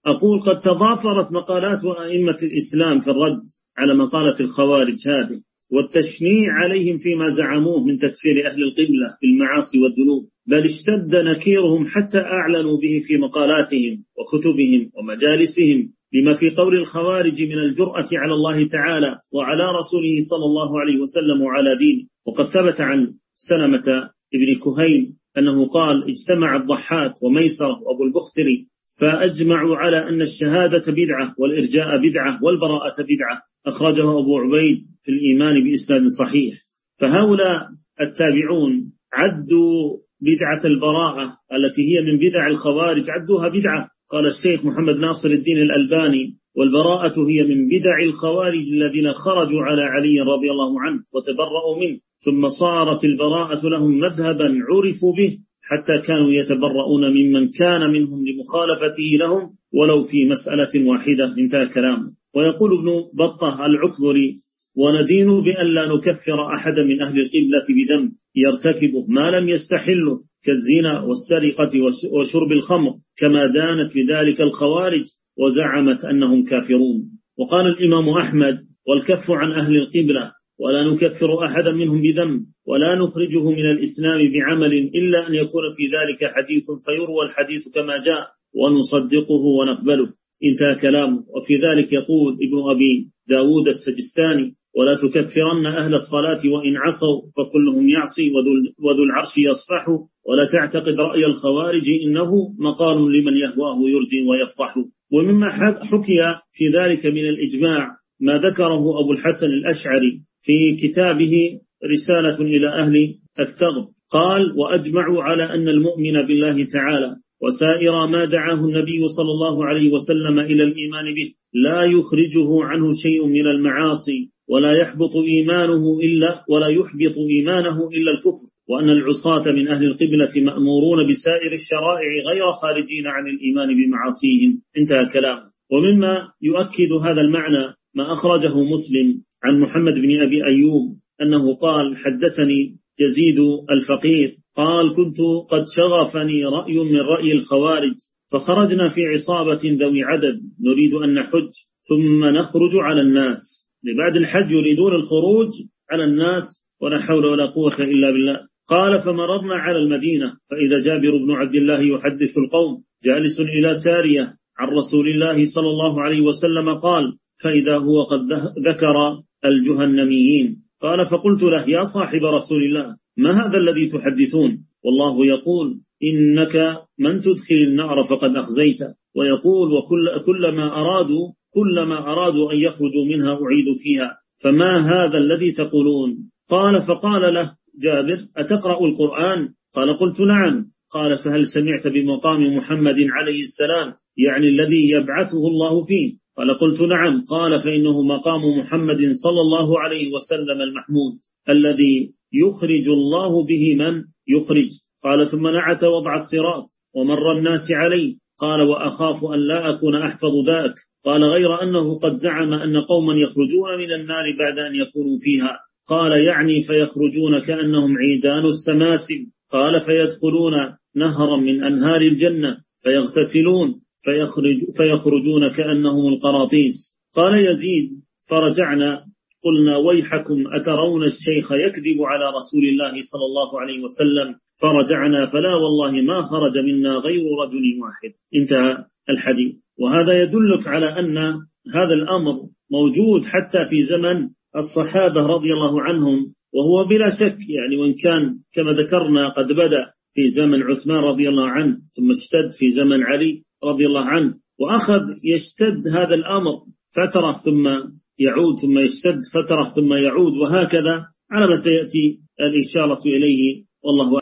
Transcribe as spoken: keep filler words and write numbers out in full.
أقول قد تضافرت مقالات أئمة الإسلام في الرد على مقالة الخوارج هذه والتشنيع عليهم فيما زعموه من تكفير أهل القبلة بالمعاصي والذنوب، بل اشتد نكيرهم حتى أعلنوا به في مقالاتهم وكتبهم ومجالسهم، لما في قول الخوارج من الجرأة على الله تعالى وعلى رسوله صلى الله عليه وسلم وعلى دينه. وقد ثبت عن سلمة ابن كهيل أنه قال: اجتمع الضحاك وميسر وأبو البختري فأجمعوا على أن الشهادة بدعة والإرجاء بدعة والبراءة بدعة، أخرجه أبو عبيد في الإيمان بإسناد صحيح. فهؤلاء التابعون عدوا بدعة البراءة التي هي من بدع الخوارج عدوها بدعة. قال الشيخ محمد ناصر الدين الألباني: والبراءة هي من بدع الخوارج الذين خرجوا على علي رضي الله عنه وتبرأوا منه، ثم صارت البراءة لهم مذهبا عرفوا به حتى كانوا يتبرؤون ممن كان منهم لمخالفته لهم ولو في مسألة واحدة. انتهى كلامه. ويقول ابن بطة العكبري: وندين بأن لا نكفر أحد من أهل القبلة بذنب يرتكبه ما لم يستحله كالزنا والسرقة وشرب الخمر، كما دانت بذلك الخوارج وزعمت أنهم كافرون. وقال الإمام أحمد: والكف عن أهل القبلة ولا نكفر أحدا منهم بذنب ولا نخرجه من الإسلام بعمل إلا أن يكون في ذلك حديث فيروى الحديث كما جاء ونصدقه ونقبله. انتهى كلامه. وفي ذلك يقول ابن أبي داود السجستاني: ولا تكفرن أهل الصلاة وإن عصوا فكلهم يعصي وذو العرش يصفح، ولا تعتقد رأي الخوارج إنه مقال لمن يهواه يرجي ويفضح. ومما حكي في ذلك من الإجماع ما ذكره أبو الحسن الأشعري في كتابه رسالة إلى أهل الثغر، قال: وأجمعوا على أن المؤمن بالله تعالى وسائر ما دعاه النبي صلى الله عليه وسلم إلى الإيمان به لا يخرجه عنه شيء من المعاصي ولا يحبط إيمانه إلا ولا يحبط إيمانه إلا الكفر، وأن العصاة من أهل القبلة مأمورون بسائر الشرائع غير خارجين عن الإيمان بمعاصيهم. انتهى كلامه. ومما يؤكد هذا المعنى ما أخرجه مسلم عن محمد بن أبي أيوب أنه قال: حدثني يزيد الفقير قال: كنت قد شغفني رأي من رأي الخوارج، فخرجنا في عصابة ذوي عدد نريد أن نحج ثم نخرج على الناس. لبعد الحج يريدون الخروج على الناس ولا حول ولا قوة إلا بالله. قال: فمررنا على المدينة فإذا جابر بن عبد الله يحدث القوم جالس إلى سارية عن رسول الله صلى الله عليه وسلم، قال: فإذا هو قد ذكر الجهنميين. قال: فقلت له: يا صاحب رسول الله، ما هذا الذي تحدثون؟ والله يقول: إنك من تدخل النار فقد أخزيت، ويقول: وكل كلما أرادوا كلما أرادوا أن يخرجوا منها أعيدوا فيها، فما هذا الذي تقولون؟ قال: فقال له جابر: أتقرأ القرآن؟ قال: قلت: نعم. قال: فهل سمعت بمقام محمد عليه السلام، يعني الذي يبعثه الله فيه؟ قال: قلت: نعم. قال: فإنه مقام محمد صلى الله عليه وسلم المحمود الذي يخرج الله به من يخرج. قال: ثم نعت وضع الصراط ومر الناس عليه. قال: وأخاف أن لا أكون أحفظ ذاك. قال: غير أنه قد زعم أن قوما يخرجون من النار بعد أن يكونوا فيها. قال: يعني فيخرجون كأنهم عيدان السماسم. قال: فيدخلون نهرا من أنهار الجنة فيغتسلون فيخرج فيخرجون كأنهم القراطيس. قال يزيد: فرجعنا قلنا: ويحكم أترون الشيخ يكذب على رسول الله صلى الله عليه وسلم؟ فرجعنا فلا والله ما خرج منا غير رجل واحد. انتهى الحديث. وهذا يدلك على أن هذا الأمر موجود حتى في زمن الصحابة رضي الله عنهم، وهو بلا شك يعني، وإن كان كما ذكرنا قد بدأ في زمن عثمان رضي الله عنه ثم اشتد في زمن علي رضي الله عنه، وأخذ يشتد هذا الأمر فترة ثم يعود ثم يشتد فترة ثم يعود، وهكذا على ما سيأتي الإشارة إليه. والله